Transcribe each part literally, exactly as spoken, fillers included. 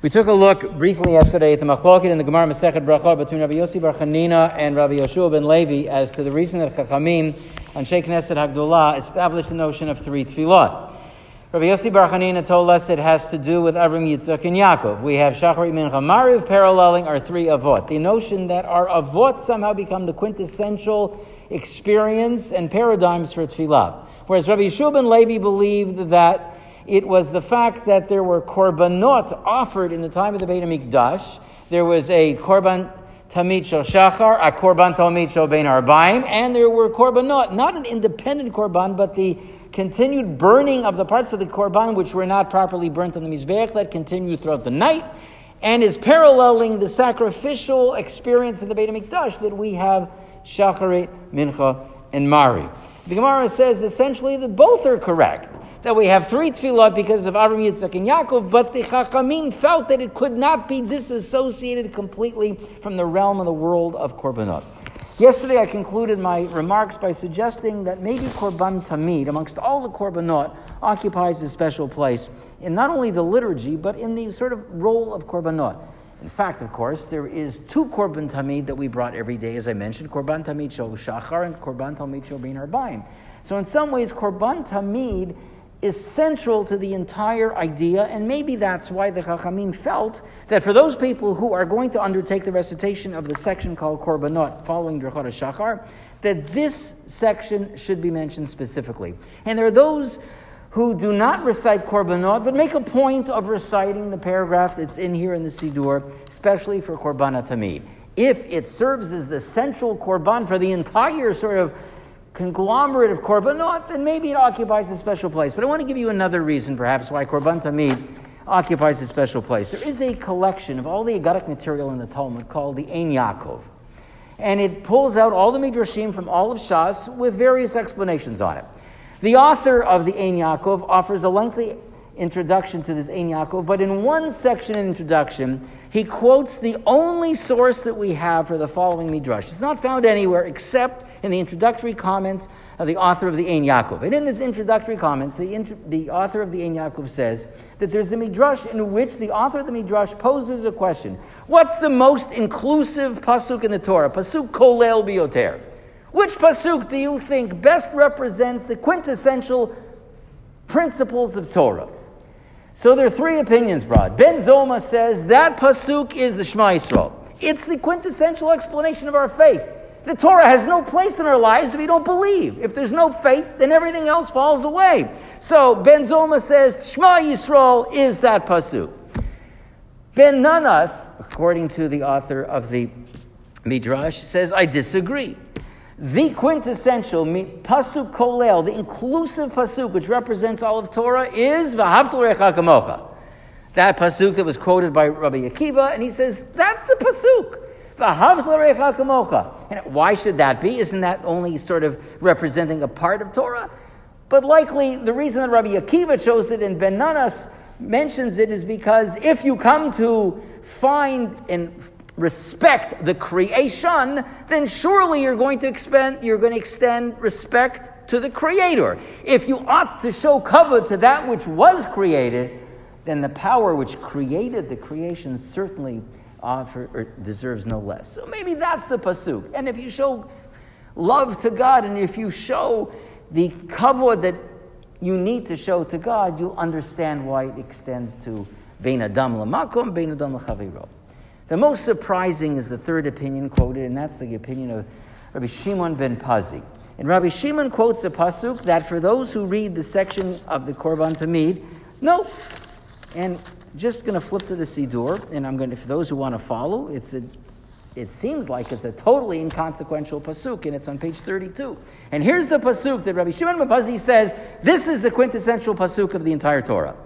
We took a look briefly yesterday at the Machlokes in the Gemara Masechet Brachot between Rabbi Yossi Bar Chanina and Rabbi Yoshua ben Levi as to the reason that Chachamim on Shei Knesset Hagdolah established the notion of three tefillot. Rabbi Yossi Bar Chanina told us it has to do with Avram, Yitzchak, and Yaakov. We have Shacharit, Mincha, Mariv paralleling our three avot. The notion that our avot somehow become the quintessential experience and paradigms for tefillah. Whereas Rabbi Yoshua ben Levi believed that it was the fact that there were korbanot offered in the time of the Beit HaMikdash. There was a korban tamid shel shachar, a korban tamid shel bein arbaim, and there were korbanot, not an independent korban, but the continued burning of the parts of the korban which were not properly burnt on the mizbeach that continued throughout the night, and is paralleling the sacrificial experience of the Beit HaMikdash that we have shacharit, mincha, and mari. The Gemara says essentially that both are correct. That we have three tefillot because of Avram, Yitzchak, and Yaakov, but the Chachamim felt that it could not be disassociated completely from the realm of the world of korbanot. Yesterday I concluded my remarks by suggesting that maybe korban tamid, amongst all the korbanot, occupies a special place in not only the liturgy, but in the sort of role of korbanot. In fact, of course, there is two korban tamid that we brought every day, as I mentioned, korban tamid shel shachar and korban tamid shel bein arbaim. So in some ways, korban tamid is central to the entire idea, and maybe that's why the Chachamim felt that for those people who are going to undertake the recitation of the section called Korbanot following Drachot HaShachar, that this section should be mentioned specifically. And there are those who do not recite Korbanot, but make a point of reciting the paragraph that's in here in the Siddur, especially for Korban Tamid. If it serves as the central Korban for the entire sort of conglomerate of korbanot, then maybe it occupies a special place. But I want to give you another reason, perhaps, why korban tamid occupies a special place. There is a collection of all the Agadic material in the Talmud called the Ein Yaakov. And it pulls out all the Midrashim from all of Shas with various explanations on it. The author of the Ein Yaakov offers a lengthy introduction to this Ein Yaakov, but in one section in introduction, he quotes the only source that we have for the following Midrash. It's not found anywhere except in the introductory comments of the author of the Ein Yaakov. And in his introductory comments, the, int- the author of the Ein Yaakov says that there's a Midrash in which the author of the Midrash poses a question. What's the most inclusive pasuk in the Torah? Pasuk kolel bioter. Which pasuk do you think best represents the quintessential principles of Torah? So there are three opinions brought. Ben Zoma says that pasuk is the Shema Yisrael. It's the quintessential explanation of our faith. The Torah has no place in our lives if we don't believe. If there's no faith, then everything else falls away. So Ben Zoma says Shema Yisrael is that pasuk. Ben Nanas, according to the author of the Midrash, says I disagree. The quintessential pasuk kolel, the inclusive pasuk which represents all of Torah, is v'ahavta l'recha kamocha. That pasuk that was quoted by Rabbi Akiva, and he says that's the pasuk. V'ahavta l'recha kamocha. And why should that be? Isn't that only sort of representing a part of Torah? But likely the reason that Rabbi Akiva chose it and Ben Nanas mentions it is because if you come to find and respect the creation, then surely you're going to expend, you're going to extend respect to the Creator. If you ought to show kavod to that which was created, then the power which created the creation certainly offer, or deserves no less. So maybe that's the pasuk. And if you show love to God, and if you show the kavod that you need to show to God, you'll understand why it extends to bein adam l'makom, bein adam l'chaviro. The most surprising is the third opinion quoted, and that's the opinion of Rabbi Shimon ben Pazi. And Rabbi Shimon quotes a pasuk that for those who read the section of the Korban Tamid, no. And just going to flip to the Siddur, and I'm going to, for those who want to follow, it's a, it seems like it's a totally inconsequential pasuk, and it's on page thirty-two. And here's the pasuk that Rabbi Shimon ben Pazi says, this is the quintessential pasuk of the entire Torah.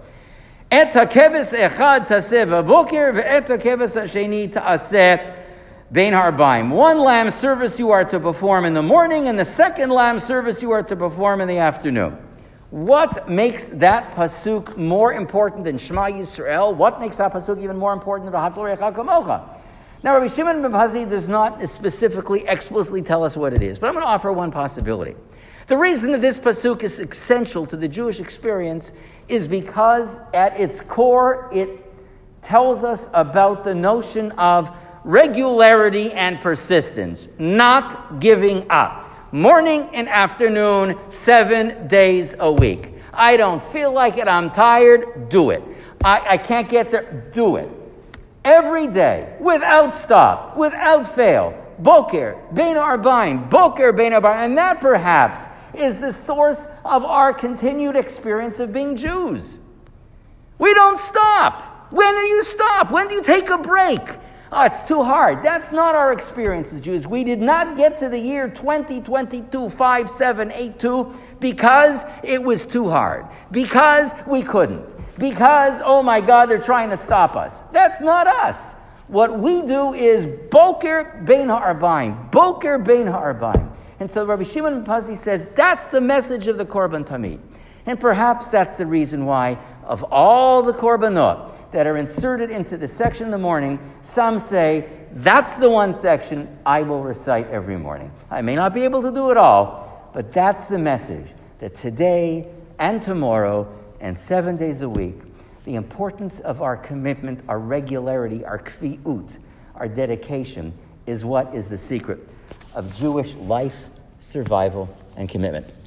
Et hakeves echad taseh v'boker ve'et hakeves hasheni ta'aseh bein harbaim. One lamb service you are to perform in the morning, and the second lamb service you are to perform in the afternoon. What makes that pasuk more important than Shema Yisrael? What makes that pasuk even more important than V'ahavta l'recha kamocha? Now, Rabbi Shimon ben Pazi does not specifically, explicitly tell us what it is, but I'm going to offer one possibility. The reason that this pasuk is essential to the Jewish experience is because at its core it tells us about the notion of regularity and persistence, not giving up. Morning and afternoon, seven days a week. I don't feel like it, I'm tired, do it. I, I can't get there, do it. Every day, without stop, without fail. Boker, Bein Arbaim, Boker, Bein Arbaim. And that perhaps is the source of our continued experience of being Jews. We don't stop. When do you stop? When do you take a break? Oh, it's too hard. That's not our experience as Jews. We did not get to the year twenty twenty-two, five, seven, eight, two because it was too hard. Because we couldn't. Because, oh my God, they're trying to stop us. That's not us. What we do is Boker Bein Ha'arbaim. Boker Bein Ha'arbaim. And so Rabbi Shimon ben Pazi says that's the message of the Korban Tamid. And perhaps that's the reason why of all the Korbanot that are inserted into the section in the morning, some say, that's the one section I will recite every morning. I may not be able to do it all, but that's the message, that today and tomorrow and seven days a week, the importance of our commitment, our regularity, our kvi'ut, our dedication, is what is the secret of Jewish life, survival, and commitment.